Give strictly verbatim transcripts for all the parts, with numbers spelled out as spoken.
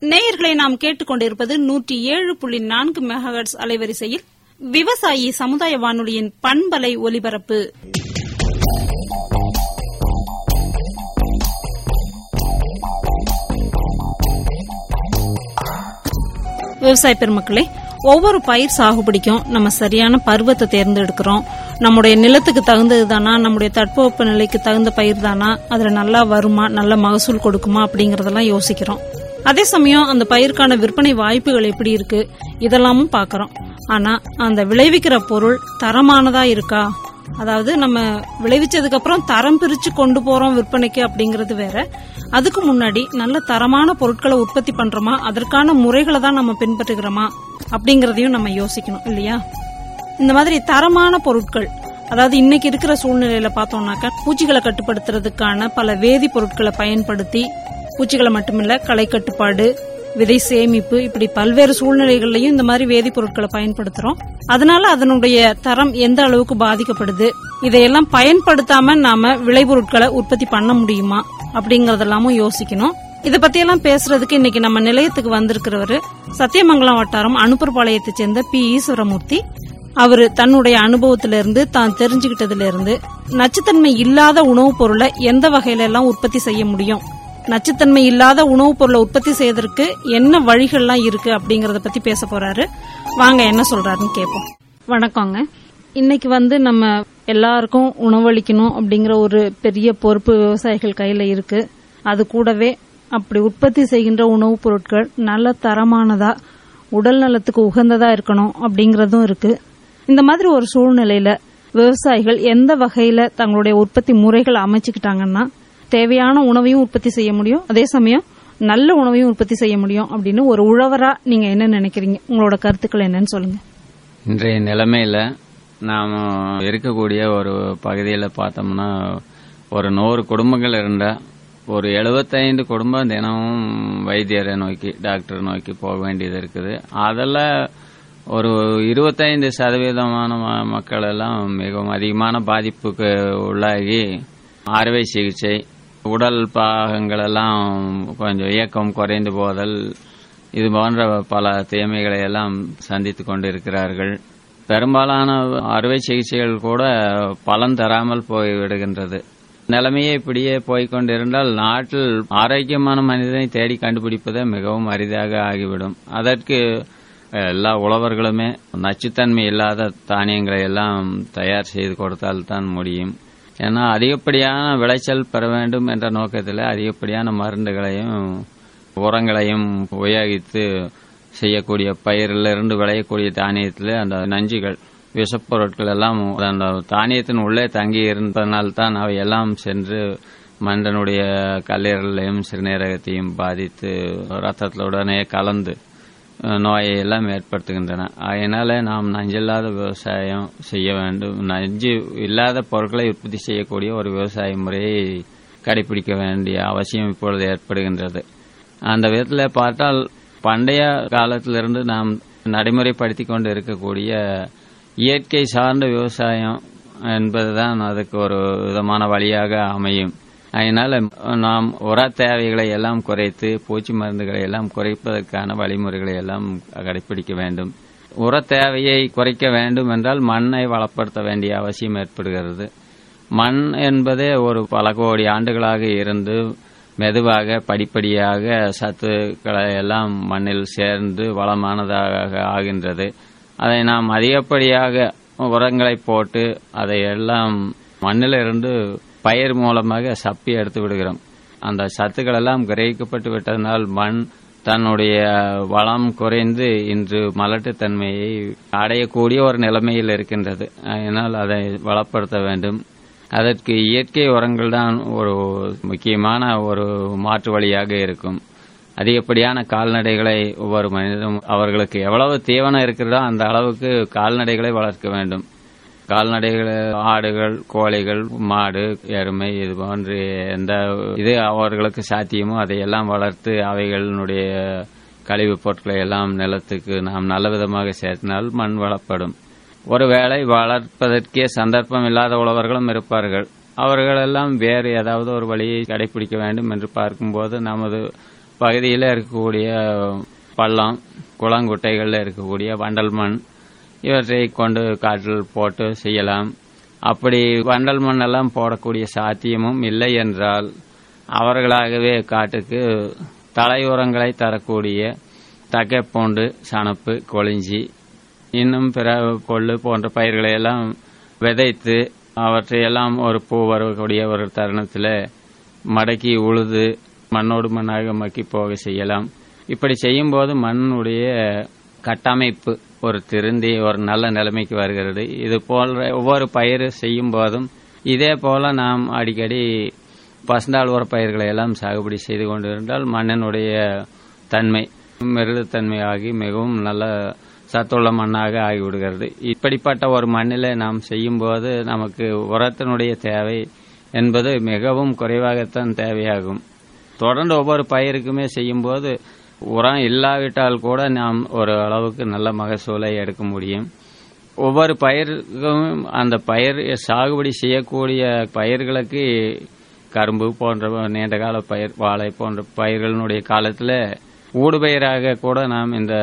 நேயர்களை நாம் கேட்டுக்கொண்டிருப்பது நூற்றி ஏழு புள்ளி நான்கு மெகாஹெர்ட்ஸ் அலைவரிசையில் விவசாயி சமுதாய வானொலியின் பண்பலை ஒலிபரப்பு. விவசாய பெருமக்களே, ஒவ்வொரு பயிர் சாகுபடிக்கும் நம்ம சரியான பருவத்தை தேர்ந்தெடுக்கிறோம். நம்முடைய நிலத்துக்கு தகுந்ததுதானா, நம்முடைய தட்பவெப்ப நிலைக்கு தகுந்த பயிர் தானா, அதுல நல்லா வருமா, நல்ல மகசூல் கொடுக்குமா அப்படிங்கறதெல்லாம் யோசிக்கிறோம். அதே சமயம் அந்த பயிருக்கான விற்பனை வாய்ப்புகள் எப்படி இருக்கு இதெல்லாமும் பாக்கிறோம். ஆனா அந்த விளைவிக்கிற பொருள் தரமானதா இருக்கா, அதாவது நம்ம விளைவிச்சதுக்கு அப்புறம் தரம் பிரிச்சு கொண்டு போறோம் விற்பனைக்கு அப்படிங்கறது வேற. அதுக்கு முன்னாடி நல்ல தரமான பொருட்களை உற்பத்தி பண்றோமா, அதற்கான முறைகளை தான் நம்ம பின்பற்றுகிறோமா அப்படிங்கறதையும் நம்ம யோசிக்கணும் இல்லையா? இந்த மாதிரி தரமான பொருட்கள், அதாவது இன்னைக்கு இருக்கிற சூழ்நிலையில பார்த்தோம்னாக்க பூச்சிகளை கட்டுப்படுத்துறதுக்கான பல வேதி பொருட்களை பயன்படுத்தி, பூச்சிகளை மட்டுமில்ல களை கட்டுப்பாடு, விதை சேமிப்பு, இப்படி பல்வேறு சூழ்நிலைகள்லயும் இந்த மாதிரி வேதிப்பொருட்களை பயன்படுத்துறோம். அதனால அதனுடைய தரம் எந்த அளவுக்கு பாதிக்கப்படுது, இதையெல்லாம் பயன்படுத்தாம நாம விளைபொருட்களை உற்பத்தி பண்ண முடியுமா அப்படிங்கறதெல்லாமும் யோசிக்கணும். இத பத்தியெல்லாம் பேசுறதுக்கு இன்னைக்கு நம்ம நிலையத்துக்கு வந்திருக்கிறவரு சத்தியமங்கலம் வட்டாரம் அனுப்பர்பாளையத்தை சேர்ந்த பி ஈஸ்வரமூர்த்தி. அவரு தன்னுடைய அனுபவத்திலிருந்து, தான் தெரிஞ்சுக்கிட்டதுல இருந்து நச்சுத்தன்மை இல்லாத உணவுப் பொருளை எந்த வகையில எல்லாம் உற்பத்தி செய்ய முடியும், நச்சுத்தன்மை இல்லாத உணவுப் பொருளை உற்பத்தி செய்வதற்கு என்ன வழிகள்லாம் இருக்கு அப்படிங்கறத பத்தி பேச போறாரு. வாங்க என்ன சொல்றாருன்னு கேட்போம். வணக்கங்க. இன்னைக்கு வந்து நம்ம எல்லாருக்கும் உணவளிக்கணும் அப்படிங்கிற ஒரு பெரிய பொறுப்பு விவசாயிகள் கையில இருக்கு. அது கூடவே அப்படி உற்பத்தி செய்கின்ற உணவுப் பொருட்கள் நல்ல தரமானதா, உடல் நலத்துக்கு உகந்ததா இருக்கணும் அப்படிங்கறதும் இருக்கு. இந்த மாதிரி ஒரு சூழ்நிலையில விவசாயிகள் எந்த வகையில தங்களுடைய உற்பத்தி முறைகளை அமைச்சுக்கிட்டாங்கன்னா தேவையான உணவையும் உற்பத்தி செய்ய முடியும், அதே சமயம் நல்ல உணவையும் உற்பத்தி செய்ய முடியும் அப்படின்னு ஒரு உழவரா நீங்க என்ன நினைக்கிறீங்க? உங்களோட கருத்துக்கள் என்னன்னு சொல்லுங்க. இன்றைய நிலைமையில நாம இருக்கக்கூடிய ஒரு பகுதியில பார்த்தோம்னா ஒரு நூறு குடும்பங்கள் இருந்தா ஒரு எழுபத்தைந்து குடும்பம் தினமும் வைத்தியரை நோக்கி, டாக்டர் நோக்கி போக வேண்டியது இருக்குது. அதில் ஒரு இருபத்தைந்து சதவீதமான மக்கள் எல்லாம் மிகவும் அதிகமான பாதிப்புக்கு உள்ளாகி அறுவை சிகிச்சை, உடல் பாகங்கள் எல்லாம் கொஞ்சம் இயக்கம் குறைந்து போதல், இது போன்ற பல தீமைகளை எல்லாம் சந்தித்துக் கொண்டிருக்கிறார்கள். பெரும்பாலான அறுவை சிகிச்சைகள் கூட பலன் தராமல் போய்விடுகின்றது. நிலைமையே இப்படியே போய்கொண்டிருந்தால் நாட்டில் ஆரோக்கியமான மனிதனை தேடி கண்டுபிடிப்பதே மிகவும் அரிதாக ஆகிவிடும். அதற்கு எல்லா உழவர்களுமே நச்சுத்தன்மை இல்லாத தானியங்களை எல்லாம் தயார் செய்து கொடுத்தால் தான் முடியும். ஏன்னா அதிகப்படியான விளைச்சல் பெற வேண்டும் என்ற நோக்கத்தில் அதிகப்படியான மருந்துகளையும் உரங்களையும் உபயோகித்து செய்யக்கூடிய பயிரிலிருந்து விளையக்கூடிய தானியத்தில் அந்த நஞ்சுகள், விஷப்பொருட்கள் எல்லாம் அந்த தானியத்தின் உள்ளே தங்கி இருந்ததனால்தான் அவை எல்லாம் சென்று மனிதனுடைய கல்லீரலையும் சிறுநீரகத்தையும் பாதித்து ரத்தத்துடனே கலந்து நோயை எல்லாம் ஏற்படுத்துகின்றன. அதனால நாம் நஞ்சில்லாத விவசாயம் செய்ய வேண்டும். நஞ்சு இல்லாத பொருட்களை உற்பத்தி செய்யக்கூடிய ஒரு விவசாய முறையை கடைபிடிக்க வேண்டிய அவசியம் இப்பொழுது ஏற்படுகின்றது. அந்த விதத்தில் பார்த்தால் பண்டைய காலத்திலிருந்து நாம் நடைமுறைப்படுத்திக் கொண்டு இருக்கக்கூடிய இயற்கை சார்ந்த விவசாயம் என்பதுதான் அதுக்கு ஒரு விதமான வழியாக அமையும். அதனால நாம் உர தேவைகளை எல்லாம் குறைத்து பூச்சி மருந்துகளை எல்லாம் குறைப்பதற்கான வழிமுறைகளை எல்லாம் கடைபிடிக்க வேண்டும். உர தேவையை குறைக்க வேண்டும் என்றால் மண்ணை வளப்படுத்த வேண்டிய அவசியம் ஏற்படுகிறது. மண் என்பதே ஒரு பல கோடி ஆண்டுகளாக இருந்து மெதுவாக படிப்படியாக சத்துக்களை எல்லாம் மண்ணில் சேர்ந்து வளமானதாக ஆகின்றது. அதை நாம் அதிகப்படியாக உரங்களை போட்டு அதை எல்லாம் மண்ணிலிருந்து பயிர் மூலமாக சப்பி எடுத்து விடுகிறோம். அந்த சத்துக்கள் எல்லாம் கிரகிக்கப்பட்டு விட்டதனால் மண் தன்னுடைய வளம் குறைந்து இன்று மலட்டுத்தன்மையை அடையக்கூடிய ஒரு நிலைமையில் இருக்கின்றது. அதனால் அதை வளப்படுத்த வேண்டும். அதற்கு இயற்கை உரங்கள் தான் ஒரு முக்கியமான ஒரு மாற்று வழியாக இருக்கும். அதிகப்படியான கால்நடைகளை ஒவ்வொரு மனிதனும் அவர்களுக்கு எவ்வளவு தீவனம் இருக்கிறதோ அந்த அளவுக்கு கால்நடைகளை வளர்க்க வேண்டும். கால்நடைகள், ஆடுகள், கோழிகள், மாடு, எருமை, இது போன்று எந்த இது அவர்களுக்கு சாத்தியமோ அதையெல்லாம் வளர்த்து அவைகளுடைய கழிவுப் பொருட்களை எல்லாம் நிலத்துக்கு நாம் நல்ல விதமாக சேர்த்தினால் மண் வளப்படும். ஒருவேளை வளர்ப்பதற்கே சந்தர்ப்பம் இல்லாத உழவர்களும் இருப்பார்கள். அவர்களெல்லாம் வேறு ஏதாவது ஒரு வழியை கடைபிடிக்க வேண்டும் என்று பார்க்கும்போது நமது பகுதியில் இருக்கக்கூடிய பள்ளம் குளங்குட்டைகளில் இருக்கக்கூடிய வண்டல் மண் இவற்றை கொண்டு காற்றில் போட்டு செய்யலாம். அப்படி வண்டல் மண்ணெல்லாம் போடக்கூடிய சாத்தியமும் இல்லை என்றால் அவர்களாகவே காட்டுக்கு தலை உரங்களை தரக்கூடிய தக்கைப்பூண்டு, சணப்பு, கொளிஞ்சி இன்னும் பிற கொள்ளு போன்ற பயிர்களை எல்லாம் விதைத்து அவற்றையெல்லாம் ஒரு பூ வரக்கூடிய ஒரு தருணத்தில் மடக்கி உழுது மண்ணோடு மண்ணாக மக்கி போக செய்யலாம். இப்படி செய்யும்போது மண்ணுடைய கட்டமைப்பு ஒரு திருந்தி ஒரு நல்ல நிலைமைக்கு வருகிறது. இது போன்ற ஒவ்வொரு பயிர் செய்யும் போதும் இதே போல நாம் அடிக்கடி பசுந்தாள் உர பயிர்களை எல்லாம் சாகுபடி செய்து கொண்டிருந்தால் மண்ணினுடைய தன்மை மிருதுத்தன்மை ஆகி மிகவும் நல்ல சத்துள்ள மண்ணாக ஆகிவிடுகிறது. இப்படிப்பட்ட ஒரு மண்ணில் நாம் செய்யும்போது நமக்கு உரத்தினுடைய தேவை என்பது மிகவும் குறைவாகத்தான் தேவையாகும். தொடர்ந்து ஒவ்வொரு பயிருக்குமே செய்யும்போது உரம் இல்லாவிட்டால் கூட நாம் ஒரு அளவுக்கு நல்ல மகசூலை எடுக்க முடியும். ஒவ்வொரு பயிருக்கும் அந்த பயிர் சாகுபடி செய்யக்கூடிய பயிர்களுக்கு கரும்பு போன்ற நீண்டகால பயிர், வாழை போன்ற பயிர்களுடைய காலத்தில் ஊடுபயிராக கூட நாம் இந்த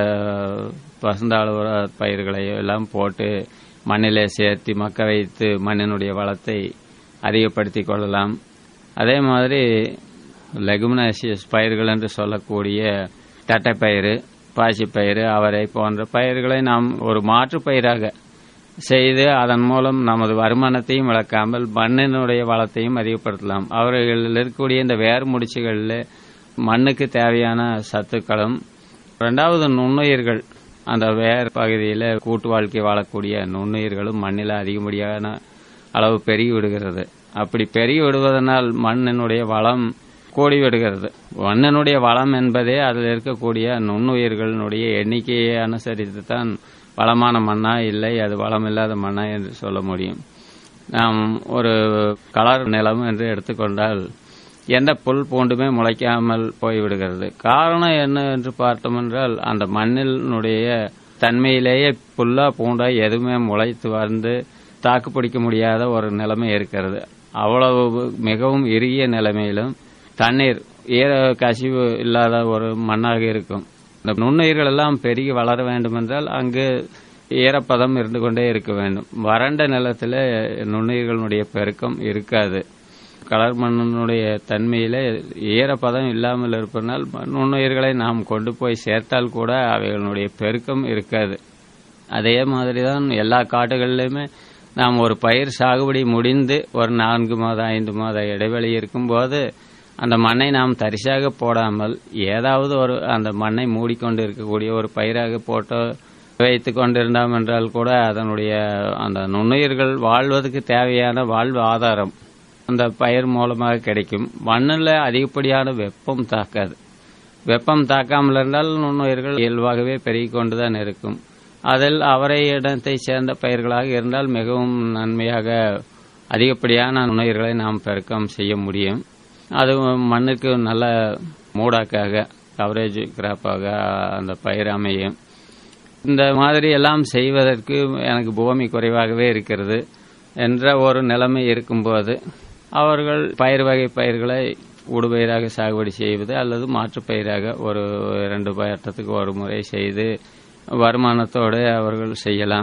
பசுந்தாள் உர பயிர்களை எல்லாம் போட்டு மண்ணிலே சேர்த்து மக்க வைத்து மண்ணினுடைய வளத்தை அதிகப்படுத்திக் கொள்ளலாம். அதே மாதிரி லெகுமினேசியஸ் பயிர்கள் என்று சொல்லக்கூடிய தட்டைப்பயிறு, பாசிப்பயிறு, அவரை போன்ற பயிர்களை நாம் ஒரு மாற்று பயிராக செய்து அதன் மூலம் நமது வருமானத்தையும் இழக்காமல் மண்ணினுடைய வளத்தையும் அதிகப்படுத்தலாம். அவர்கள் இருக்கக்கூடிய இந்த வேர் முடிச்சுகளில் மண்ணுக்கு தேவையான சத்துக்களும், இரண்டாவது நுண்ணுயிர்கள், அந்த வேர் பகுதியில் கூட்டு வாழ்க்கை வாழக்கூடிய நுண்ணுயிர்களும் மண்ணில் அதிகப்படியான அளவு பெருகி விடுகிறது. அப்படி பெருகி விடுவதனால் மண்ணினுடைய வளம் கூடி விடுகிறது. மண்ணினுடைய வளம் என்பதே அதில் இருக்கக்கூடிய நுண்ணுயிர்களினுடைய எண்ணிக்கையை அனுசரித்து தான் வளமான மண்ணா இல்லை அது வளம் இல்லாத மண்ணா என்று சொல்ல முடியும். நாம் ஒரு கலர் நிலம் என்று எடுத்துக்கொண்டால் எந்த புல் பூண்டுமே முளைக்காமல் போய்விடுகிறது. காரணம் என்ன என்று பார்த்தோம் என்றால் அந்த மண்ணினுடைய தன்மையிலேயே புல்லா பூண்டா எதுவுமே முளைத்து வந்து தாக்கு பிடிக்க முடியாத ஒரு நிலைமை இருக்கிறது. அவ்வளவு மிகவும் இறுகிய நிலைமையிலும் தண்ணீர் ஈர கசிவு இல்லாத ஒரு மண்ணாக இருக்கும். இந்த நுண்ணுயிர்கள் எல்லாம் பெருகி வளர வேண்டும் என்றால் அங்கு ஈரப்பதம் இருந்து கொண்டே இருக்க வேண்டும். வறண்ட நிலத்தில் நுண்ணுயிர்களுடைய பெருக்கம் இருக்காது. கலர் மண்ணினுடைய தன்மையில ஈரப்பதம் இல்லாமல் இருப்பதனால் நுண்ணுயிர்களை நாம் கொண்டு போய் சேர்த்தால் கூட அவைகளுடைய பெருக்கம் இருக்காது. அதே மாதிரிதான் எல்லா காட்டுகளிலுமே நாம் ஒரு பயிர் சாகுபடி முடிந்து ஒரு நான்கு மாதம் ஐந்து மாத இடைவெளி இருக்கும்போது அந்த மண்ணை நாம் தரிசாக போடாமல் ஏதாவது ஒரு அந்த மண்ணை மூடிக்கொண்டு இருக்கக்கூடிய ஒரு பயிராக போட்டு வைத்து கொண்டிருந்தோம் என்றால் கூட அதனுடைய அந்த நுண்ணுயிர்கள் வாழ்வதற்கு தேவையான வாழ்வு ஆதாரம் அந்த பயிர் மூலமாக கிடைக்கும். மண்ணில் அதிகப்படியான வெப்பம் தாக்காது. வெப்பம் தாக்காமல் இருந்தால் நுண்ணுயிர்கள் இயல்பாகவே பெருகிக் கொண்டுதான் இருக்கும். அதில் அவரை இடத்தை சேர்ந்த பயிர்களாக இருந்தால் மிகவும் நன்மையாக அதிகப்படியான நுண்ணுயிர்களை நாம் பெருக்கம் செய்ய முடியும். அது மண்ணுக்கு நல்ல மூடாக்காக கவரேஜ் கிராப்பாக அந்த பயிர் அமையும். இந்த மாதிரி எல்லாம் செய்வதற்கு எனக்கு பூமி குறைவாகவே இருக்கிறது என்ற ஒரு நிலைமை இருக்கும்போது அவர்கள் பயிர் வகை பயிர்களை ஊடுபயிராக சாகுபடி செய்வது அல்லது மாற்று பயிராக ஒரு இரண்டு பயிரத்துக்கு ஒரு முறை செய்து வருமானத்தோடு அவர்கள் செய்யலாம்.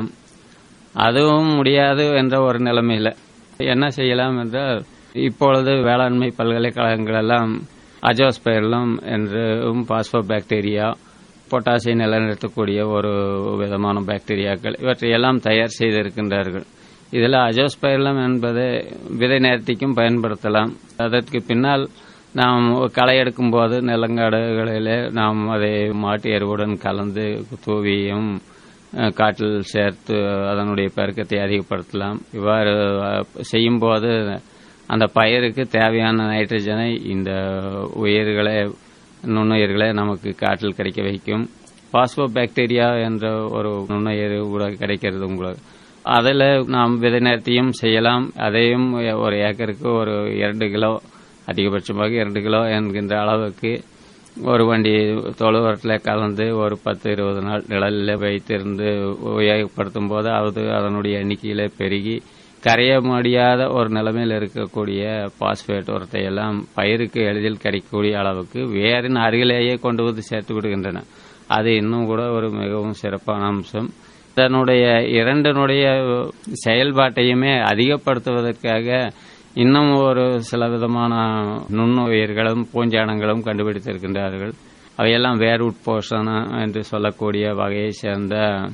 அதுவும் முடியாது என்ற ஒரு நிலைமையில் என்ன செய்யலாம் என்றால் இப்பொழுது வேளாண்மை பல்கலைக்கழகங்கள் எல்லாம் அஜோஸ்பைர்லம் என்றும் பாஸ்போ பாக்டீரியா, பொட்டாசியை நிலைநிறுத்தக்கூடிய ஒரு விதமான பாக்டீரியாக்கள் இவற்றையெல்லாம் தயார் செய்திருக்கின்றார்கள். இதில் அஜோஸ்பைர்லம் என்பது விதை நேர்த்திக்கும் பயன்படுத்தலாம். அதற்கு பின்னால் நாம் களை எடுக்கும் போது நிலங்காடுகளிலே நாம் அதை மாட்டு எருவுடன் கலந்து தூவியும் காற்றில் சேர்த்து அதனுடைய பெருக்கத்தை அதிகப்படுத்தலாம். இவ்வாறு செய்யும்போது அந்த பயிருக்கு தேவையான நைட்ரஜனை இந்த உயிர்களை நுண்ணுயிர்களை நமக்கு காற்றில் கிடைக்க வைக்கும். பாஸ்போ பாக்டீரியா என்ற ஒரு நுண்ணுயிர் கூட கிடைக்கிறது உங்களுக்கு. அதில் நாம் விதை நேர்த்தியும் செய்யலாம். அதையும் ஒரு ஏக்கருக்கு ஒரு இரண்டு கிலோ அதிகபட்சமாக இரண்டு கிலோ என்கின்ற அளவுக்கு ஒரு வண்டி தொழுவரத்தில் கலந்து ஒரு பத்து இருபது நாள் நிழலில் வைத்திருந்து உபயோகப்படுத்தும் போது அது அதனுடைய எண்ணிக்கையில் பெருகி கரைய முடியாத ஒரு நிலைமையில் இருக்கக்கூடிய பாஸ்பேட் உரத்தை எல்லாம் பயிருக்கு எளிதில் கிடைக்கக்கூடிய அளவுக்கு வேரின் அருகிலேயே கொண்டு வந்து சேர்த்து விடுகின்றன. அது இன்னும் கூட ஒரு மிகவும் சிறப்பான அம்சம். இதனுடைய இரண்டினுடைய செயல்பாட்டையுமே அதிகப்படுத்துவதற்காக இன்னும் ஒரு சில விதமான நுண்ணுயிர்களும் பூஞ்சானங்களும் கண்டுபிடித்திருக்கின்றார்கள். அவையெல்லாம் வேர் உட்போஷன் என்று சொல்லக்கூடிய வகையை சேர்ந்த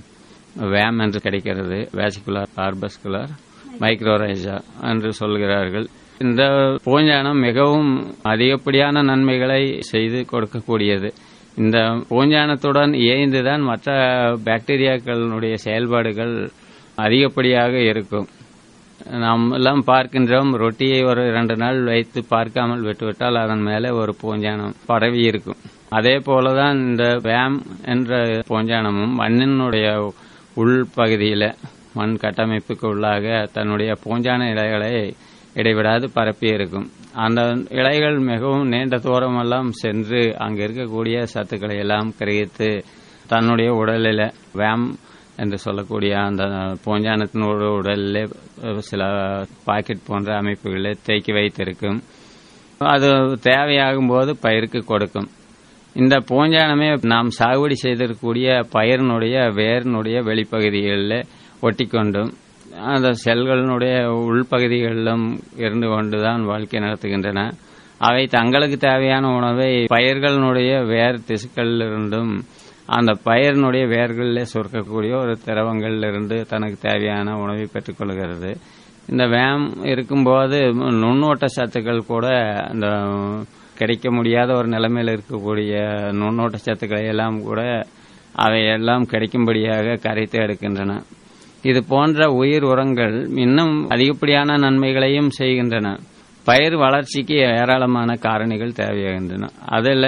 வேம் என்று கிடைக்கிறது. வேசிகுலர் ஆர்பஸ்குலர் மைக்ரோரைசா என்று சொல்கிறார்கள். இந்த பூஞ்சானம் மிகவும் அதிகப்படியான நன்மைகளை செய்து கொடுக்கக்கூடியது. இந்த பூஞ்சானத்துடன் இயைந்துதான் மற்ற பாக்டீரியாக்களுடைய செயல்பாடுகள் அதிகப்படியாக இருக்கும். நாம் எல்லாம் பார்க்கின்றோம், ரொட்டியை ஒரு இரண்டு நாள் வைத்து பார்க்காமல் விட்டுவிட்டால் அதன் மேலே ஒரு பூஞ்சானம் பரவி இருக்கும். அதே போலதான் இந்த வேம் என்ற பூஞ்சானமும் மண்ணினுடைய உள்பகுதியில மண் கட்டமைப்புக்கு உள்ளாக தன்னுடைய பூஞ்சான இலைகளை இடைவிடாது பரப்பி இருக்கும். அந்த இலைகள் மிகவும் நீண்ட தூரமெல்லாம் சென்று அங்கு இருக்கக்கூடிய சத்துக்களை எல்லாம் கிரகித்து தன்னுடைய உடலில் வேம் என்று சொல்லக்கூடிய அந்த பூஞ்சானத்தினோட உடலிலே சில பாக்கெட் போன்ற அமைப்புகளை தேக்கி வைத்திருக்கும். அது தேவையாகும் போது பயிருக்கு கொடுக்கும். இந்த பூஞ்சானமே நாம் சாகுபடி செய்திருக்கக்கூடிய பயிரினுடைய வேரினுடைய வெளிப்பகுதிகளில் ஒட்டிக்கொண்டும் அந்த செல்களினுடைய உள்பகுதிகளிலும் இருந்து கொண்டுதான் வாழ்க்கை நடத்துகின்றன. அவை தங்களுக்கு தேவையான உணவை பயிர்களுடைய வேர் திசுக்களிலிருந்தும் அந்த பயிரினுடைய வேர்களிலே சுரக்கக்கூடிய ஒரு திரவங்களிலிருந்து தனக்கு தேவையான உணவை பெற்றுக்கொள்கிறது. இந்த வேம் இருக்கும்போது நுண்ணோட்ட சத்துக்கள் கூட இந்த கிடைக்க முடியாத ஒரு நிலைமையில் இருக்கக்கூடிய நுண்ணோட்ட சத்துக்களை எல்லாம் கூட அவையெல்லாம் கிடைக்கும்படியாக கரைத்து எடுக்கின்றன. இது போன்ற உயிர் உரங்கள் இன்னும் அதிகப்படியான நன்மைகளையும் செய்கின்றன. பயிர் வளர்ச்சிக்கு ஏராளமான காரணிகள் தேவையாகின்றன. அதில்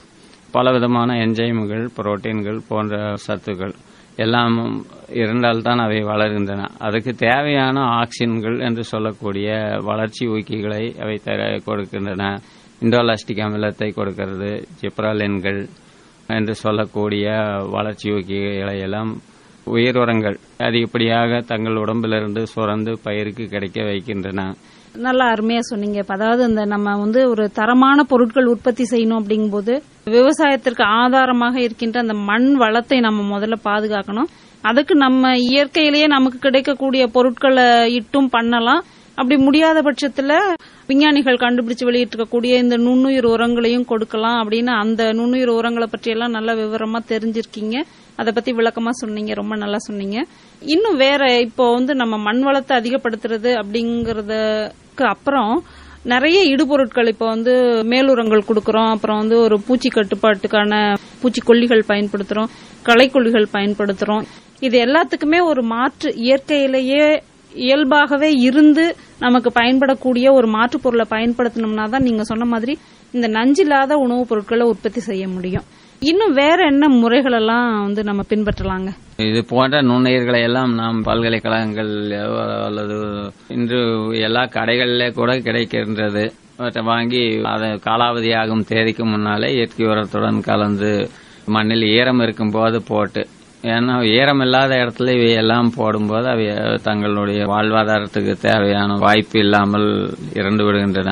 பலவிதமான என்சைம்கள், புரோட்டீன்கள் போன்ற சத்துக்கள் எல்லாம் இருந்தால்தான் அவை வளர்கின்றன. அதுக்கு தேவையான ஆக்சின்கள் என்று சொல்லக்கூடிய வளர்ச்சி ஊக்கிகளை அவை கொடுக்கின்றன. இண்டோலாஸ்டிக் அமிலத்தை கொடுக்கிறது. ஜிப்ராலின்கள் என்று சொல்லக்கூடிய வளர்ச்சி ஊக்கிகளை எல்லாம் உயிர் உரங்கள் அதிகப்படியாக தங்கள் உடம்பிலிருந்து சுரந்து பயிருக்கு கிடைக்க வைக்கின்றன. நல்லா அருமையா சொன்னீங்க. அதாவது இந்த நம்ம வந்து ஒரு தரமான பொருட்கள் உற்பத்தி செய்யணும் அப்படிங்கும்போது விவசாயத்திற்கு ஆதாரமாக இருக்கின்ற அந்த மண் வளத்தை நம்ம முதல்ல பாதுகாக்கணும். அதுக்கு நம்ம இயற்கையிலேயே நமக்கு கிடைக்கக்கூடிய பொருட்களை இட்டும் பண்ணலாம். அப்படி முடியாத பட்சத்துல விஞ்ஞானிகள் கண்டுபிடிச்சு வெளியிட்டிருக்கக்கூடிய இந்த நுண்ணுயிர் உரங்களையும் கொடுக்கலாம் அப்படின்னு அந்த நுண்ணுயிர் உரங்களை பற்றி எல்லாம் நல்ல விவரமா தெரிஞ்சிருக்கீங்க. அதை பத்தி விளக்கமா சொன்னீங்க. ரொம்ப நல்லா சொன்னீங்க. இன்னும் வேற இப்போ வந்து நம்ம மண் வளத்தை அதிகப்படுத்துறது அப்படிங்கறதுக்கு அப்புறம் நிறைய இடுபொருட்கள் இப்போ வந்து மேலுரங்கள் கொடுக்கறோம். அப்புறம் வந்து ஒரு பூச்சி கட்டுப்பாட்டுக்கான பூச்சிக்கொல்லிகள் பயன்படுத்துறோம், களைக்கொல்லிகள் பயன்படுத்துறோம். இது எல்லாத்துக்குமே ஒரு மாற்று இயற்கையிலேயே இயல்பாகவே இருந்து நமக்கு பயன்படக்கூடிய ஒரு மாற்று பொருளை பயன்படுத்தணும்னா தான் நீங்க சொன்ன மாதிரி இந்த நஞ்சில்லாத உணவுப் பொருட்களை உற்பத்தி செய்ய முடியும். இன்னும் வேற என்ன முறைகள் எல்லாம் வந்து நம்ம பின்பற்றலாங்க? இது போன்ற நுண்ணுயிர்களை எல்லாம் நாம் பல்கலைக்கழகங்கள் அல்லது இன்று எல்லா கடைகளிலே கூட கிடைக்கின்றது. வாங்கி அதை காலாவதியாகும் தேதிக்கு முன்னாலே இயற்கை உரத்துடன் கலந்து மண்ணில் ஈரம் இருக்கும் போது போட்டு, ஏன்னா ஈரம் இல்லாத இடத்துல இவையெல்லாம் போடும்போது அவை தங்களுடைய வாழ்வாதாரத்துக்கு தேவையான வாய்ப்பு இல்லாமல் இறந்து விடுகின்றன.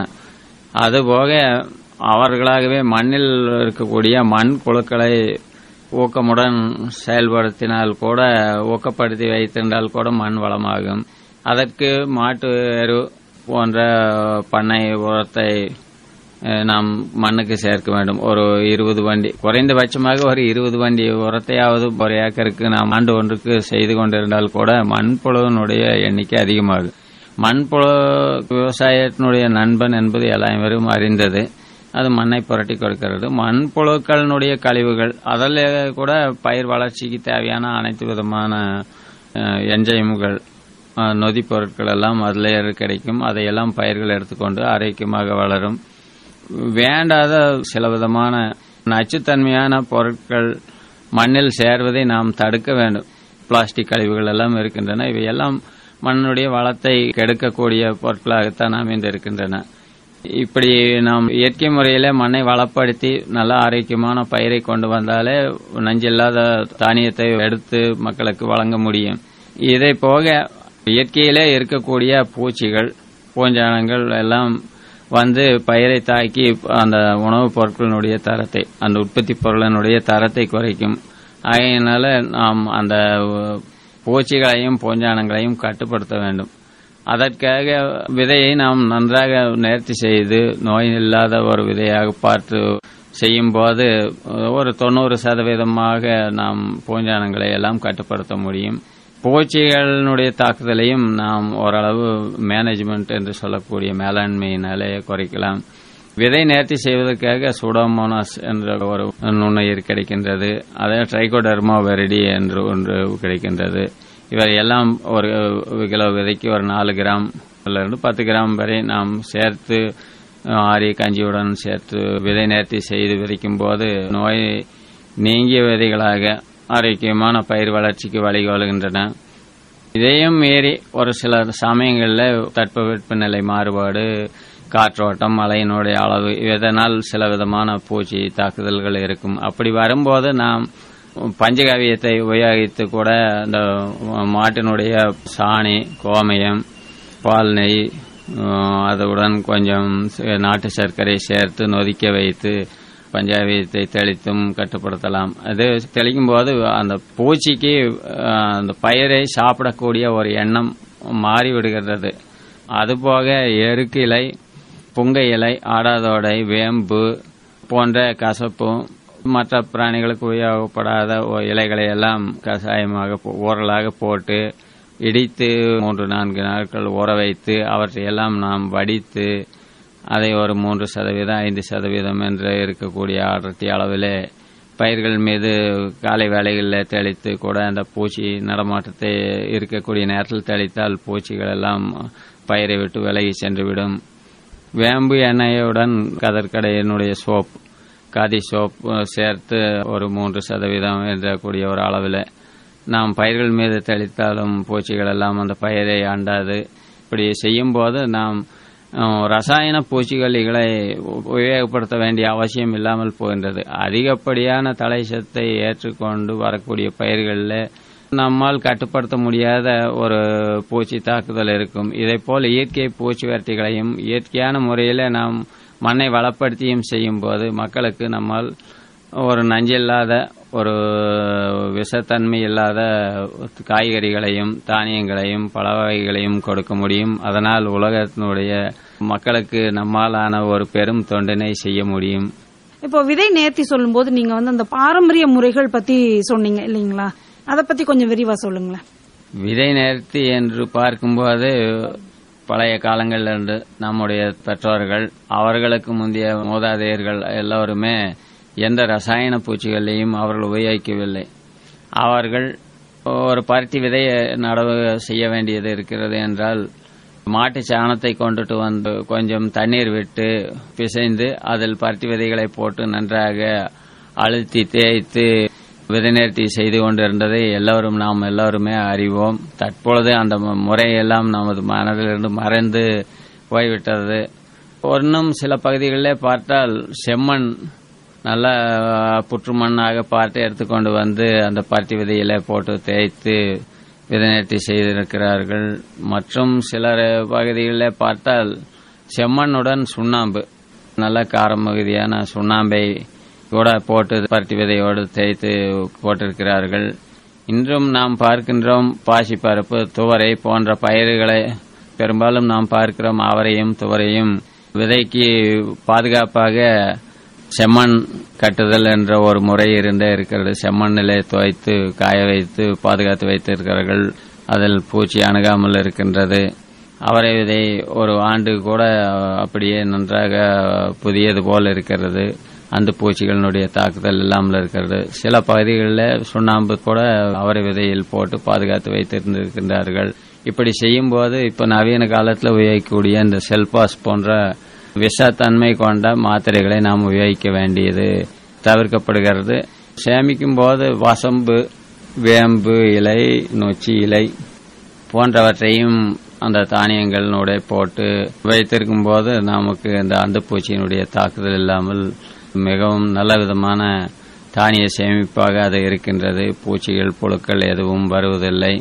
அதுபோக அவர்களாகவே மண்ணில் இருக்கக்கூடிய மண் புழுக்களை ஊக்கமுடன் செயல்படுத்தினால் கூட, ஊக்கப்படுத்தி வைத்திருந்தால் கூட மண் வளமாகும். அதற்கு மாட்டு எரு போன்ற பண்ணை உரத்தை நாம் மண்ணுக்கு சேர்க்க வேண்டும். ஒரு இருபது வண்டி, குறைந்தபட்சமாக ஒரு இருபது வண்டி உரத்தையாவது ஒரு ஏக்கருக்கு நாம் ஆண்டு ஒன்றுக்கு செய்து கொண்டிருந்தால் கூட மண்புழுவினுடைய எண்ணிக்கை அதிகமாகும். மண்புழு விவசாயத்தினுடைய நண்பன் என்பது எல்லாரும் அறிந்தது. அது மண்ணை புரட்டி கொடுக்கிறது. மண்புழுக்களினுடைய கழிவுகள், அதில் கூட பயிர் வளர்ச்சிக்கு தேவையான அனைத்து விதமான என்சைம்கள், நொதி பொருட்கள் எல்லாம் அதில் கிடைக்கும். அதையெல்லாம் பயிர்கள் எடுத்துக்கொண்டு ஆரோக்கியமாக வளரும். வேண்டாத சில விதமான நச்சுத்தன்மையான பொருட்கள் மண்ணில் சேர்வதை நாம் தடுக்க வேண்டும். பிளாஸ்டிக் கழிவுகள் எல்லாம் இருக்கின்றன. இவையெல்லாம் மண்ணுடைய வளத்தை கெடுக்கக்கூடிய பொருட்களாகத்தான் அமைந்திருக்கின்றன. இப்படி நாம் இயற்கை முறையில மண்ணை வளப்படுத்தி நல்ல ஆரோக்கியமான பயிரை கொண்டு வந்தாலே நஞ்சில்லாத தானியத்தை எடுத்து மக்களுக்கு வழங்க முடியும். இதை போக இயற்கையிலே இருக்கக்கூடிய பூச்சிகள் பூஞ்சானங்கள் எல்லாம் வந்து பயிரை தாக்கி அந்த உணவுப் பொருட்களினுடைய தரத்தை, அந்த உற்பத்தி பொருளினுடைய தரத்தை குறைக்கும். ஆகையினால நாம் அந்த பூச்சிகளையும் பூஞ்சானங்களையும் கட்டுப்படுத்த வேண்டும். அதற்காக விதையை நாம் நன்றாக நேர்த்தி செய்து நோய் இல்லாத ஒரு விதையாக பார்த்து செய்யும் போது ஒரு தொண்ணூறு சதவீதமாக நாம் பூஞ்சானங்களை எல்லாம் கட்டுப்படுத்த முடியும். பூச்சிகளினுடைய தாக்குதலையும் நாம் ஓரளவு மேனேஜ்மெண்ட் என்று சொல்லக்கூடிய மேலாண்மையினாலே குறைக்கலாம். விதை நேர்த்தி செய்வதற்காக சூடோமோனாஸ் என்ற ஒரு நுண்ணுயிர் கிடைக்கின்றது. அதே ட்ரைகோடர்மா வெரிடி என்று ஒன்று கிடைக்கின்றது. இவை எல்லாம் ஒரு கிலோ விதைக்கு ஒரு நாலு கிராம் இருந்து பத்து கிராம் வரை நாம் சேர்த்து ஆரிய கஞ்சியுடன் சேர்த்து விதை நேர்த்தி செய்து விதைக்கும் போது நோய் நீங்கிய விதைகளாக ஆரோக்கியமான பயிர் வளர்ச்சிக்கு வழிகொள்கின்றன. இதையும் மீறி ஒரு சில சமயங்களில் தட்பவெப்பநிலை மாறுபாடு, காற்றோட்டம், மழையினுடைய அளவு, இதனால் சில விதமான பூச்சி தாக்குதல்கள் இருக்கும். அப்படி வரும்போது நாம் பஞ்சகாவியத்தை உபயோகித்து கூட அந்த மாட்டினுடைய சாணி, கோமயம், பால், நெய், அதுடன் கொஞ்சம் நாட்டு சர்க்கரை சேர்த்து நொதிக்க வைத்து பஞ்சாவியத்தை தெளித்தும் கட்டுப்படுத்தலாம். அது தெளிக்கும் போது அந்த பூச்சிக்கு அந்த பயிரை சாப்பிடக்கூடிய ஒரு எண்ணம் மாறிவிடுகிறது. அதுபோக எருக்கு இலை, புங்கை இலை, ஆடாதோடை, வேம்பு போன்ற கசப்பும் மற்ற பிராணிகளுக்கு உபயோகப்படாத இலைகளை எல்லாம் கஷாயமாக ஊறலாக போட்டு இடித்து மூன்று நான்கு நாட்கள் ஊற வைத்து அவற்றையெல்லாம் நாம் வடித்து அதை ஒரு மூன்று சதவீதம் ஐந்து சதவீதம் என்று இருக்கக்கூடிய அடர்த்தி அளவிலே பயிர்கள் மீது காலை வேளைகளில் தெளித்து கூட அந்த பூச்சி நடமாட்டத்தை இருக்கக்கூடிய நேரத்தில் தெளித்தால் பூச்சிகள் எல்லாம் பயிரை விட்டு விலகி சென்றுவிடும். வேம்பு எண்ணெயுடன் கதற்கடையினுடைய சோப், காதி சோப் சேர்த்து ஒரு மூன்று சதவீதம் என்ற கூடிய ஒரு அளவில் நாம் பயிர்கள் மீது தெளித்தாலும் பூச்சிகள் எல்லாம் அந்த பயிரை அண்டாது. இப்படி செய்யும் போது நாம் ரசாயன பூச்சிக்கொல்லிகளை உபயோகப்படுத்த வேண்டிய அவசியம் இல்லாமல் போகின்றது. அதிகப்படியான தலை சத்தை ஏற்றுக்கொண்டு வரக்கூடிய பயிர்களில் நம்மால் கட்டுப்படுத்த முடியாத ஒரு பூச்சி தாக்குதல் இருக்கும். இதே போல் இயற்கை பூச்சி விரட்டிகளையும் இயற்கையான முறையில் நாம் மண்ணை வளப்படுத்தியும் செய்யும் போது மக்களுக்கு நம்மால் ஒரு நஞ்சில்லாத ஒரு விஷத்தன்மை இல்லாத காய்கறிகளையும் தானியங்களையும் பல வகைகளையும் கொடுக்க முடியும். அதனால் உலகத்தினுடைய மக்களுக்கு நம்மாலான ஒரு பெரும் தொண்டினை செய்ய முடியும். இப்போ விதை நேர்த்தி சொல்லும் போது நீங்க வந்து அந்த பாரம்பரிய முறைகள் பத்தி சொன்னீங்க இல்லைங்களா? அதை பத்தி கொஞ்சம் விரிவா சொல்லுங்களேன். விதை நேர்த்தி என்று பார்க்கும்போது பழைய காலங்களில் இருந்து நம்முடைய பெற்றோர்கள், அவர்களுக்கு முந்தைய மூதாதையர்கள் எல்லோருமே எந்த ரசாயன பூச்சிகளையும் அவர்கள் உபயோகிக்கவில்லை. அவர்கள் ஒரு பருத்தி விதையை நடவு செய்ய வேண்டியது இருக்கிறது என்றால் மாட்டு சாணத்தை கொண்டுட்டு வந்து கொஞ்சம் தண்ணீர் விட்டு பிசைந்து அதில் பருத்தி விதைகளை போட்டு நன்றாக அழுத்தி தேய்த்து விதை நேர்த்தி செய்து கொண்டிருந்ததை எல்லோரும் நாம் எல்லோருமே அறிவோம். தற்பொழுது அந்த முறையெல்லாம் நமது மனதிலிருந்து மறைந்து போய்விட்டது. இன்னும் சில பகுதிகளிலே பார்த்தால் செம்மண் நல்ல புற்று மண்ணாக பார்த்து எடுத்துக்கொண்டு வந்து அந்த பருத்தி விதையில போட்டு தேய்த்து விதை நேர்த்தி செய்திருக்கிறார்கள். மற்றும் சிலர் பகுதிகளில் பார்த்தால் செம்மண்ணுடன் சுண்ணாம்பு, நல்ல காரம் மிகுதியான சுண்ணாம்பை கூட போட்டு பருத்தி விதையோடு தேய்த்து போட்டிருக்கிறார்கள். இன்றும் நாம் பார்க்கின்றோம் பாசிப்பருப்பு, துவரை போன்ற பயிர்களை பெரும்பாலும் நாம் பார்க்கிறோம். அவரையும் துவரையும் விதைக்கு பாதுகாப்பாக செம்மண் கட்டுதல் என்ற ஒரு முறை இருந்தே இருக்கிறது. செம்மண்ணிலே துவைத்து காய வைத்து பாதுகாத்து வைத்திருக்கிறார்கள். அதில் பூச்சி அணுகாமல் இருக்கின்றது. அவரை விதை ஒரு ஆண்டு கூட அப்படியே நன்றாக புதியது போல் இருக்கிறது. அந்த பூச்சிகளினுடைய தாக்குதல் இல்லாமல் இருக்கிறது. சில பகுதிகளில் சுண்ணாம்பு கூட அவரை விதையில் போட்டு பாதுகாத்து வைத்திருந்திருக்கின்றார்கள். இப்படி செய்யும் போது இப்ப நவீன காலத்தில் உபயோகிக்கக்கூடிய இந்த செல்பாஸ் போன்ற விஷத்தன்மை கொண்ட மாத்திரைகளை நாம் உபயோகிக்க வேண்டியது தவிர்க்கப்படுகிறது. சேமிக்கும் போது வசம்பு, வேம்பு இலை, நொச்சி இலை போன்றவற்றையும் அந்த தானியங்களினுடைய போட்டு வைத்திருக்கும் போது நமக்கு இந்த அந்துப்பூச்சியினுடைய தாக்குதல் இல்லாமல் மிகவும் நல்ல விதமான தானிய சேமிப்பாக அது இருக்கின்றது. பூச்சிகள் புழுக்கள் எதுவும் வருவதில்லை.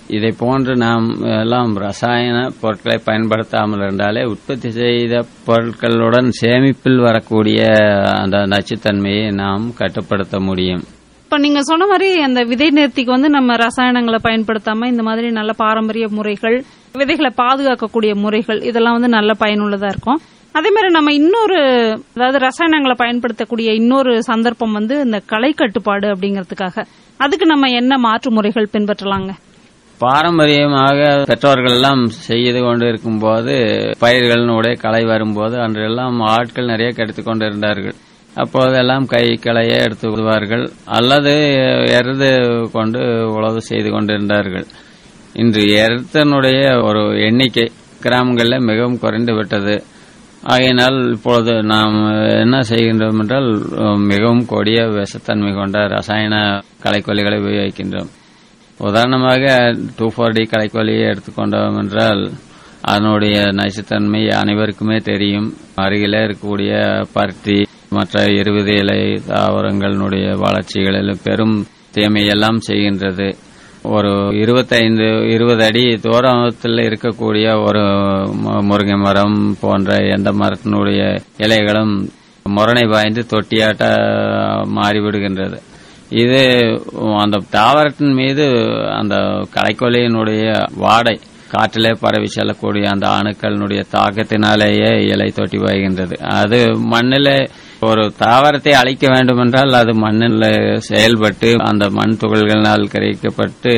இதை போன்று நாம் எல்லாம் ரசாயன பொருட்களை பயன்படுத்தாமல் இருந்தாலே உற்பத்தி செய்த பொருட்களுடன் சேமிப்பில் வரக்கூடிய அந்த நச்சுத்தன்மையை நாம் கட்டுப்படுத்த முடியும். இப்ப நீங்க சொன்ன மாதிரி அந்த விதை நேர்த்திக்கு வந்து நம்ம ரசாயனங்களை பயன்படுத்தாம இந்த மாதிரி நல்ல பாரம்பரிய முறைகள், விதைகளை பாதுகாக்கக்கூடிய முறைகள், இதெல்லாம் வந்து நல்ல பயனுள்ளதா இருக்கும். அதே மாதிரி நம்ம இன்னொரு, அதாவது ரசாயனங்களை பயன்படுத்தக்கூடிய இன்னொரு சந்தர்ப்பம் வந்து இந்த களை கட்டுப்பாடு அப்படிங்கறதுக்காக, அதுக்கு நம்ம என்ன மாற்று முறைகள் பின்பற்றலாங்க? பாரம்பரியமாக பெற்றோர்கள் எல்லாம் செய்து கொண்டு இருக்கும் போது பயிர்களுடைய களை வரும்போது அன்றெல்லாம் ஆட்கள் நிறைய கெடுத்துக் கொண்டிருந்தார்கள். அப்போதெல்லாம் கை களையை எடுத்து விடுவார்கள் அல்லது எருது கொண்டு உழவு செய்து கொண்டிருந்தார்கள். இன்று எருத்தனுடைய ஒரு எண்ணிக்கை கிராமங்களில் மிகவும் குறைந்து விட்டது. ஆகையினால் இப்பொழுது நாம் என்ன செய்கின்றோம் என்றால் மிகவும் கொடிய விஷத்தன்மை கொண்ட ரசாயன களைக்கொல்லிகளை உபயோகிக்கின்றோம். உதாரணமாக டூ ஃபோர் டி களைக்கொல்லியை எடுத்துக்கொண்டோம் என்றால் அதனுடைய நச்சுத்தன்மை அனைவருக்குமே தெரியும். அருகிலே இருக்கக்கூடிய பருத்தி மற்ற இருபது இலை தாவரங்களுடைய வளர்ச்சிகளில் பெரும் தீமையெல்லாம் செய்கின்றது. ஒரு இருபத்தைந்து இருபது அடி தூரத்தில் இருக்கக்கூடிய ஒரு முருங்கை மரம் போன்ற எந்த மரத்தினுடைய இலைகளும் முரணை பாய்ந்து தொட்டியாட்ட மாறிவிடுகின்றது. இது அந்த தாவரத்தின் மீது அந்த களைக்கொல்லியினுடைய வாடை காற்றிலே பரவி செல்லக்கூடிய அந்த அணுக்களினுடைய தாக்கத்தினாலேயே இலை தொட்டி பாய்கின்றது. அது மண்ணிலே ஒரு தாவரத்தை அழிக்க வேண்டும் என்றால் அது மண்ணில் செயல்பட்டு அந்த மண் துகள்களினால் கரைக்கப்பட்டு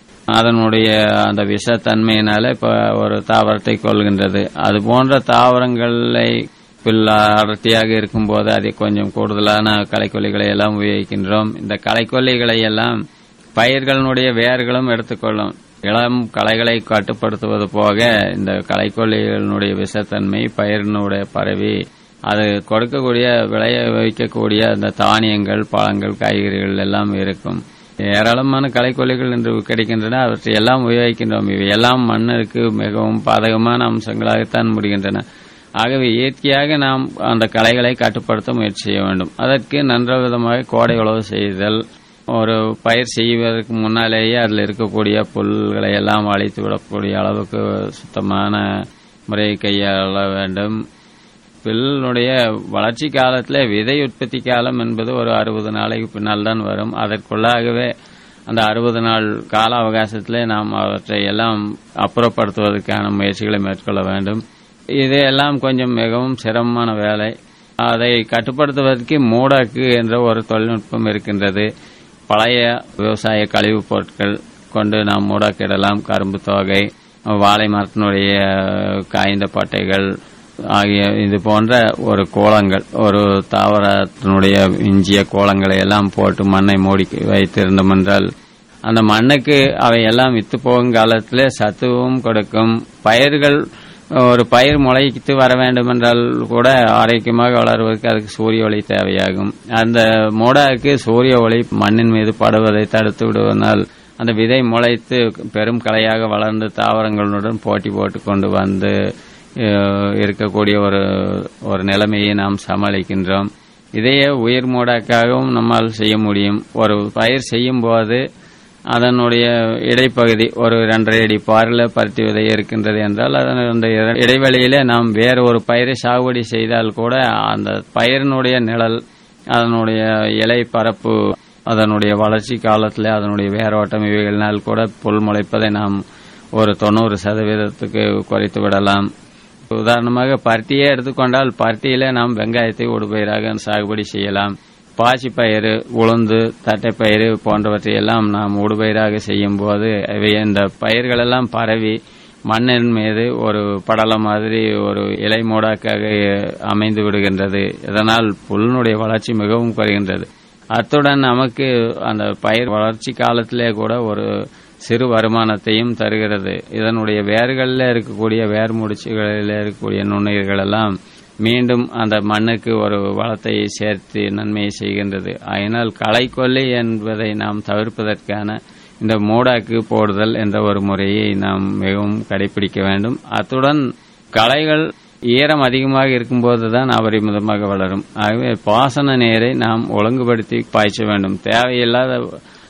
அதனுடைய அந்த விஷத்தன்மையினால இப்ப ஒரு தாவரத்தை கொள்கின்றது. அது போன்ற தாவரங்களை புல் அடர்த்தியாக இருக்கும் போது அதை கொஞ்சம் கூடுதலான களைக்கொல்லிகளை எல்லாம் உபயோகிக்கின்றோம். இந்த களைக்கொல்லிகளை எல்லாம் பயிர்களுடைய வேர்களும் எடுத்துக்கொள்ளும். இளம் களைகளை கட்டுப்படுத்துவது போக இந்த களைக்கொல்லிகளுடைய விஷத்தன்மை பயிரினுடைய பரவி அது கொடுக்கக்கூடிய விளைய வைக்கக்கூடிய அந்த தானியங்கள், பழங்கள், காய்கறிகள் எல்லாம் இருக்கும். ஏராளமான களைக்கொல்லிகள் இன்று கிடைக்கின்றன. அவற்றை எல்லாம் உபயோகிக்கின்றோம். இவை எல்லாம் மண்ணிற்கு மிகவும் பாதகமான அம்சங்களாகத்தான் முடிகின்றன. ஆகவே இயற்கையாக நாம் அந்த களைகளை கட்டுப்படுத்த முயற்சி செய்ய வேண்டும். அதற்கு நன்ற விதமாக கோடை உழவு செய்தல், ஒரு பயிர் செய்வதற்கு முன்னாலேயே அதில் இருக்கக்கூடிய புல்களை எல்லாம் அழித்து விடக்கூடிய அளவுக்கு சுத்தமான முறையை கையாள வேண்டும். புல்லுடைய வளர்ச்சி காலத்தில் விதை உற்பத்தி காலம் என்பது ஒரு அறுபது நாளைக்கு பின்னால் தான் வரும். அதற்குள்ளாகவே அந்த அறுபது நாள் கால அவகாசத்திலே நாம் அவற்றை எல்லாம் அப்புறப்படுத்துவதற்கான முயற்சிகளை மேற்கொள்ள வேண்டும். இதெல்லாம் கொஞ்சம் மிகவும் சிரமமான வேலை. அதை கட்டுப்படுத்துவதற்கு மூடாக்கு என்ற ஒரு தொழில்நுட்பம் இருக்கின்றது. பழைய விவசாய கழிவுப் பொருட்கள் கொண்டு நாம் மூடாக்கிடலாம். கரும்பு தோகை, வாழை மரத்தினுடைய காய்ந்த பட்டைகள் ஆகிய இது போன்ற ஒரு கோலங்கள், ஒரு தாவரத்தினுடைய இஞ்சிய கோலங்களை எல்லாம் போட்டு மண்ணை மூடி வைத்திருந்தோம் என்றால் அந்த மண்ணுக்கு அவை எல்லாம் வித்து போகும் காலத்திலே சத்துவம் கொடுக்கும். பயிர்கள் ஒரு பயிர் முளைத்து வர வேண்டும் என்றால் கூட ஆரோக்கியமாக வளர்வதற்கு அதுக்கு சூரிய ஒளி தேவையாகும். அந்த மூடாக்கு சூரிய ஒளி மண்ணின் மீது படுவதை தடுத்து விடுவதனால் அந்த விதை முளைத்து பெரும் களையாக வளர்ந்து தாவரங்களுடன் போட்டி போட்டு கொண்டு வந்து இருக்கக்கூடிய ஒரு ஒரு நிலைமையை நாம் சமாளிக்கின்றோம். இதையே உயிர் மூடாக்காகவும் நம்மால் செய்ய முடியும். ஒரு பயிர் செய்யும் போது அதனுடைய இடைப்பகுதி ஒரு இரண்டரை அடி பாரில் பருத்தி விதை இருக்கின்றது என்றால் அந்த இடைவெளியிலே நாம் வேறு ஒரு பயிரை சாகுபடி செய்தால் கூட அந்த பயிரினுடைய நிழல், அதனுடைய இலை பரப்பு, அதனுடைய வளர்ச்சி காலத்தில் அதனுடைய வேரோட்டம் இவைகளினால் கூட புல் முளைப்பதை நாம் ஒரு தொண்ணூறு சதவீதத்துக்கு குறைத்து விடலாம். உதாரணமாக பருத்தியே எடுத்துக்கொண்டால் பருத்தியிலே நாம் வெங்காயத்தை உடுபயிராக சாகுபடி செய்யலாம். பாசி பயிறு, உளுந்து, தட்டைப்பயிறு போன்றவற்றை எல்லாம் நாம் உடுபயிராக செய்யும் போது இவை இந்த பயிர்கள் எல்லாம் பரவி மண்ணின் மீது ஒரு படலம் மாதிரி ஒரு இலை மூடாக்காக அமைந்து விடுகின்றது. இதனால் புல்லுடைய வளர்ச்சி மிகவும் குறைகின்றது. அத்துடன் நமக்கு அந்த பயிர் வளர்ச்சி காலத்திலே கூட ஒரு சிறு வருமானத்தையும் தருகிறது. இதனுடைய வேர்களில் இருக்கக்கூடிய வேர் முடிச்சுகளில் இருக்கக்கூடிய நுண்ணுயிர்கள் எல்லாம் மீண்டும் அந்த மண்ணுக்கு ஒரு வளத்தை சேர்த்து நன்மையை செய்கின்றது. அதனால் களைக்கொல்லி என்பதை நாம் தவிர்ப்பதற்கான இந்த மூடாக்கு போடுதல் என்ற ஒரு முறையை நாம் மிகவும் கடைபிடிக்க வேண்டும். அத்துடன் களைகள் ஈரம் அதிகமாக இருக்கும்போதுதான் அபரிமிதமாக வளரும். ஆகவே பாசன நீரை நாம் ஒழுங்குபடுத்தி பாய்ச்ச வேண்டும். தேவையில்லாத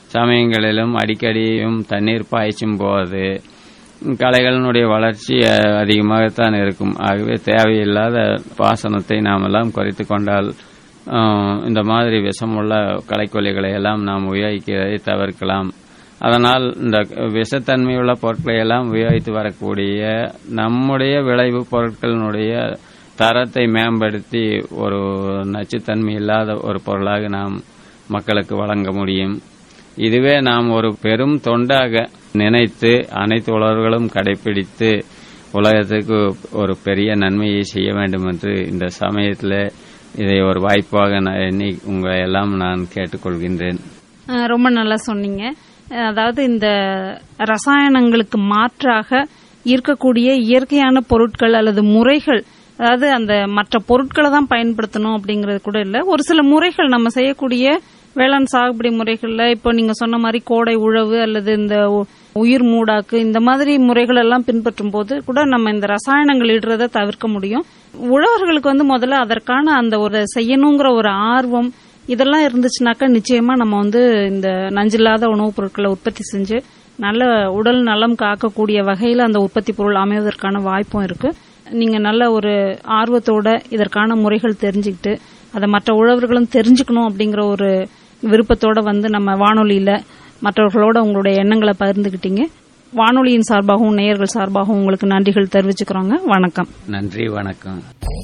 சமயங்களிலும் அடிக்கடியும் தண்ணீர் பாய்ச்சும் போது களைகளினுடைய வளர்ச்சி அதிகமாகத்தான் இருக்கும். ஆகவே தேவையில்லாத பாசனத்தை நாமெல்லாம் குறைத்து கொண்டால் இந்த மாதிரி விஷமுள்ள களைக்கொல்லிகளை எல்லாம் நாம் உபயோகிக்கிறதை தவிர்க்கலாம். அதனால் இந்த விஷத்தன்மையுள்ள பொருட்களை எல்லாம் உபயோகித்து வரக்கூடிய நம்முடைய விளைவு பொருட்களினுடைய தரத்தை மேம்படுத்தி ஒரு நச்சுத்தன்மை இல்லாத ஒரு பொருளாக நாம் மக்களுக்கு வழங்க முடியும். இதுவே நாம் ஒரு பெரும் தொண்டாக நினைத்து அனைத்து உழவர்களும் கடைபிடித்து உலகத்துக்கு ஒரு பெரிய நன்மையை செய்ய வேண்டும் என்று இந்த சமயத்தில் இதை ஒரு வாய்ப்பாக நான் எண்ணி உங்களை எல்லாம் நான் கேட்டுக்கொள்கின்றேன். ரொம்ப நல்லா சொன்னீங்க. அதாவது இந்த ரசாயனங்களுக்கு மாற்றாக இருக்கக்கூடிய இயற்கையான பொருட்கள் அல்லது முறைகள், அதாவது அந்த மற்ற பொருட்களை தான் பயன்படுத்தணும் அப்படிங்கறது கூட இல்ல, ஒரு சில முறைகள் நம்ம செய்யக்கூடிய வேளாண் சாகுபடி முறைகள்ல இப்போ நீங்க சொன்ன மாதிரி கோடை உழவு அல்லது இந்த உயிர் மூடாக்கு இந்த மாதிரி முறைகள் எல்லாம் பின்பற்றும் போது கூட நம்ம இந்த ரசாயனங்கள் இடுறத தவிர்க்க முடியும். உழவர்களுக்கு வந்து முதல்ல அதற்கான அந்த ஒரு செய்யணுங்கிற ஒரு ஆர்வம் இதெல்லாம் இருந்துச்சுனாக்கா நிச்சயமா நம்ம வந்து இந்த நஞ்சில்லாத உணவுப் பொருட்களை உற்பத்தி செஞ்சு நல்ல உடல் நலம் காக்கக்கூடிய வகையில அந்த உற்பத்தி பொருள் அமைவதற்கான வாய்ப்பும் இருக்கு. நீங்க நல்ல ஒரு ஆர்வத்தோட இதற்கான முறைகள் தெரிஞ்சுக்கிட்டு அதை மற்ற உழவர்களும் தெரிஞ்சுக்கணும் அப்படிங்கிற ஒரு விருப்பத்தோட வந்து நம்ம வானொலியில மற்றவர்களோட உங்களுடைய எண்ணங்களை பகிர்ந்துகிட்டீங்க. வானொலியின் சார்பாகவும் நேயர்கள் சார்பாகவும் உங்களுக்கு நன்றிகள் தெரிவிச்சுக்கிறோங்க. வணக்கம். நன்றி, வணக்கம்.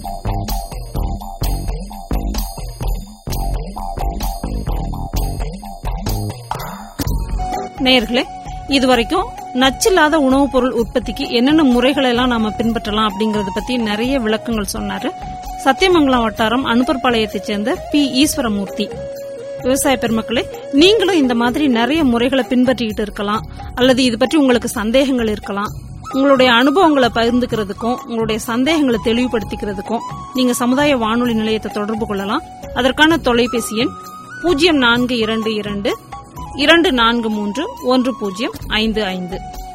நேயர்களே, இதுவரைக்கும் நச்சில்லாத உணவுப் பொருள் உற்பத்திக்கு என்னென்ன முறைகளை எல்லாம் நாம பின்பற்றலாம் அப்படிங்கறத பத்தி நிறைய விளக்கங்கள் சொன்னாரு சத்தியமங்கலம் வட்டாரம் அனுப்பர்பாளையத்தைச் சேர்ந்த பி ஈஸ்வரமூர்த்தி. விவசாய பெருமக்களே, நீங்களும் இந்த மாதிரி நிறைய முறைகளை பின்பற்றிக்கிட்டு இருக்கலாம், அல்லது இது பற்றி உங்களுக்கு சந்தேகங்கள் இருக்கலாம். உங்களுடைய அனுபவங்களை பகிர்ந்துக்கிறதுக்கும் உங்களுடைய சந்தேகங்களை தெளிவுபடுத்திக்கிறதுக்கும் நீங்க சமுதாய வானொலி நிலையத்தை தொடர்பு கொள்ளலாம். அதற்கான தொலைபேசி எண் பூஜ்ஜியம் நான்கு இரண்டு இரண்டு இரண்டு நான்கு மூன்று ஒன்று பூஜ்ஜியம் ஐந்து ஐந்து.